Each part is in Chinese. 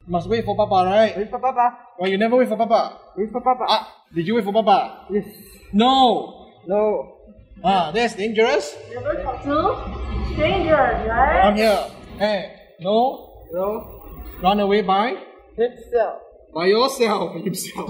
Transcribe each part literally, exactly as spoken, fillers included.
Must wait for Papa, right? Wait for Papa. Why you never wait for Papa? Wait for Papa. Ah, did you wait for Papa? Yes. No. No. Ah, that's dangerous. Never talk to strangers, right? I'm here. Hey, no. No. Run away by Himself. by yourself himself.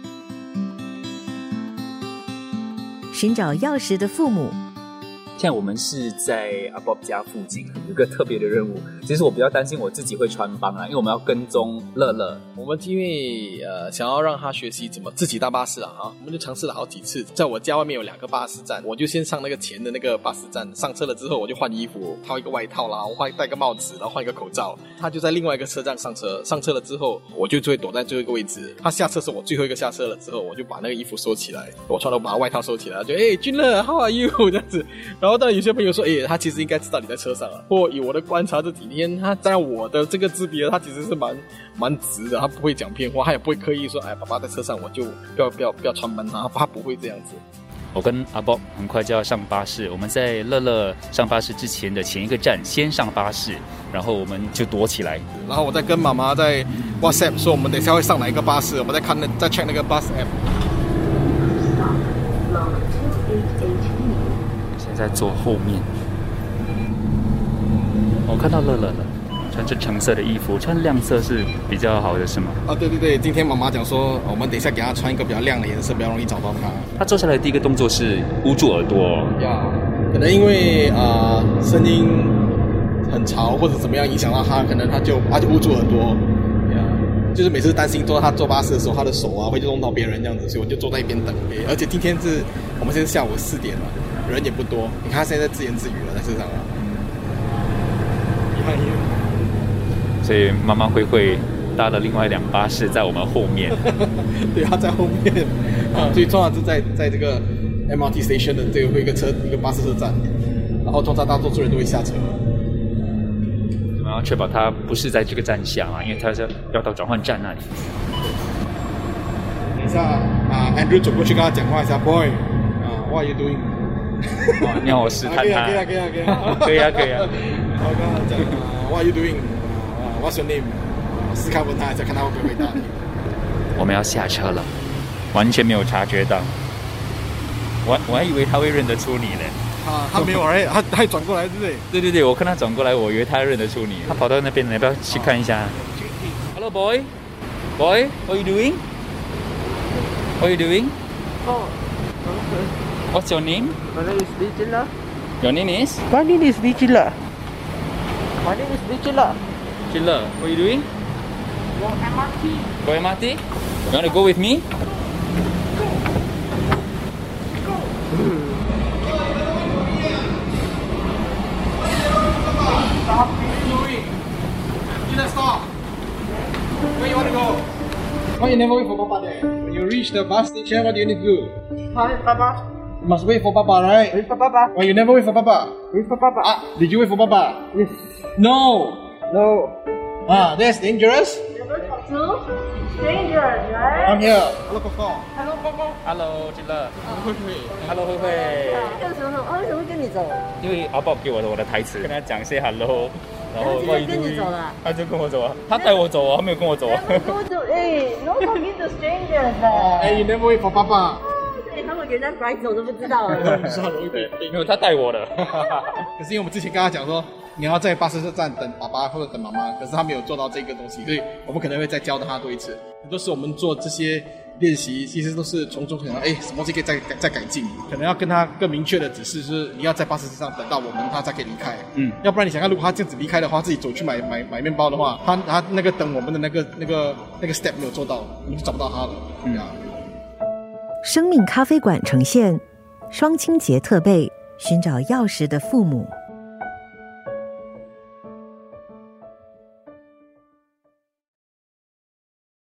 寻找钥匙的父母。 现在我们是在阿 Bob 家附近，有个特别的任务。其实我比较担心我自己会穿帮啦，因为我们要跟踪乐乐。 我们因为呃想要让他学习怎么自己搭巴士啊，啊，我们就尝试了好几次。在我家外面有两个巴士站，我就先上那个前的那个巴士站，上车了之后我就换衣服，套一个外套啦，我换戴个帽子，然后换一个口罩。他就在另外一个车站上车，上车了之后，我就会躲在最后一个位置。他下车是我最后一个下车了之后，我就把那个衣服收起来，我穿了把外套收起来，就哎俊乐 ，How are you 这样子。然后当然有些朋友说，哎，他其实应该知道你在车上啊。或以我的观察，这几天他在我的这个支别，他其实是蛮蛮直的，他不会讲骗话，他也不会刻意说，哎，爸爸在车上我就不要不要不要穿帮他，他不会这样子。 我跟阿 Bob 很快就要上巴士，我们在乐乐上巴士之前的前一个站先上巴士，然后我们就躲起来。 然后我再跟妈妈在 WhatsApp 说，我们等一下会上哪一个巴士，我们再看那再 check 那个 bus app。 现在坐后面，我看到乐乐了，穿着橙色的衣服，穿亮色是比较好的，是吗？ 啊，对对对，今天妈妈讲说，我们等一下给她穿一个比较亮的颜色，比较容易找到她。 他坐下来的第一个动作是捂住耳朵。 呀，可能因为啊、呃、声音很吵或者怎么样影响到他，可能他就他就捂住耳朵。呀，就是每次担心坐他坐巴士的时候，他的手啊会弄到别人这样子，所以我就坐在一边等。而且今天是我们现在下午四点了，人也不多。你看他现在自言自语了，在车上啊。 所以妈妈慧慧搭了另外一辆巴士在我们后面。 对，他在后面啊，所以通常是在在这个 M R T station 的这个一个车一个巴士车站，然后通常大多数人都会下车。 我们要确保他不是在这个站下嘛，因为他是要到转换站那里。 等一下啊 ，Andrew 走过去跟他讲话一下 ，Boy， 啊 ，What are you doing？ 哦，你要我试探他？ 可以啊，可以啊，可以啊，可以啊， 可以啊，可以啊。 我跟他讲啊 ，What are you doing？ 啊 ，What's your name？ 试看问他一下，看他会不会回答你。 我们要下车了，完全没有察觉到，我我还以为他会认得出你呢。 啊，他没有，哎，他他转过来，对不对？ 对对对，我看他转过来，我以为他认得出你。他跑到那边，你要不要去看一下 ？Hello boy, boy, what are you doing? What are you doing? Oh. What's your name? My name is Vigila. Your name is? My name is Vigila. My name is Vigila. Chilla. What are you doing? Go M R T. Go M R T? You want to go with me? Stop! What are you doing? Gina, stop! Where you want to go? Why you never wait for Papa there? When you reach the bus station, what do you need to do? Hi, Papa. You must wait for Papa, right? Wait for Papa. Why you never wait for Papa? Wait for Papa. Ah, did you wait for Papa? Yes. No! No. Ah, that's dangerous. Never talk to strangers, right? I'm here. Hello, Papa. Hello, Papa. Hello, Chilla. 慧慧 Hello，慧慧。 为什么？为什么跟你走？ 因为阿 Bob 给我的我的台词，跟他讲 say hello， 然后他就跟你走了， 他就跟我走啊，他带我走啊，他没有跟我走啊。 跟我走，哎 ，no talking to strangers 的。 哎 you never wait for Papa. 哎，他们给人家拐走都不知道了。 说容易被没有，他带我的。 可是因为我们之前跟他讲说，你要在巴士车站等爸爸或者等妈妈，可是他没有做到这个东西，所以我们可能会再教他多一次。很多时候我们做这些练习，其实都是从中可能，哎，什么东西可以再再改进，可能要跟他更明确的指示，是你要在巴士车上等到我们，他才可以离开。嗯，要不然你想看，如果他这样子离开的话，自己走去买买买面包的话，他他那个等我们的那个那个那个 step 没有做到，我们就找不到他了。嗯啊。 生命咖啡馆呈现双清节特备，寻找钥匙的父母。